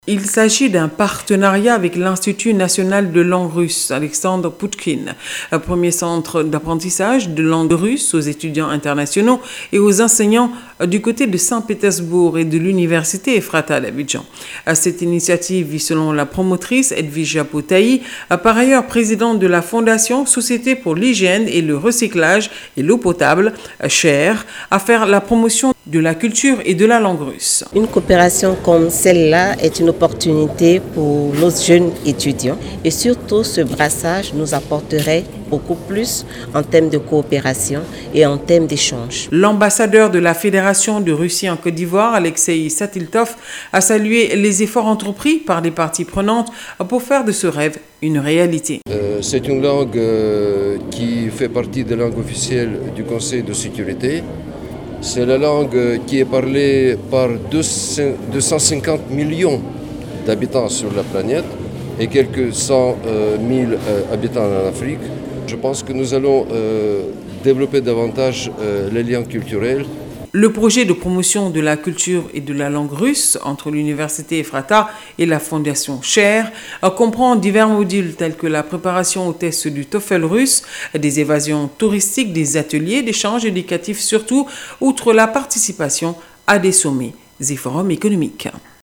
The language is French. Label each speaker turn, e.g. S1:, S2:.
S1: Il s'agit d'un partenariat avec l'Institut national de langue russe Alexandre Pouchkine, un premier centre d'apprentissage de langue russe aux étudiants internationaux et aux enseignants du côté de Saint-Pétersbourg et de l'université Ephrata d'Abidjan. Cette initiative vit, selon la promotrice Edwige Potaï, par ailleurs présidente de la Fondation Société pour l'hygiène et le recyclage et l'eau potable, CHER, à faire la promotion de la culture et de la langue russe.
S2: Une coopération comme celle-là est une opportunité pour nos jeunes étudiants et surtout ce brassage nous apporterait beaucoup plus en termes de coopération et en termes d'échange.
S1: L'ambassadeur de la Fédération de Russie en Côte d'Ivoire, Alexei Satiltov, a salué les efforts entrepris par les parties prenantes pour faire de ce rêve une réalité.
S3: C'est une langue qui fait partie des langues officielles du Conseil de sécurité. C'est la langue qui est parlée par 250 millions d'habitants sur la planète et quelques 100 000 habitants en Afrique. Je pense que nous allons développer davantage les liens culturels.
S1: Le projet de promotion de la culture et de la langue russe entre l'université Ephrata et la fondation CHER comprend divers modules tels que la préparation aux tests du TOEFL russe, des évasions touristiques, des ateliers d'échange éducatif surtout, outre la participation à des sommets et forums économiques.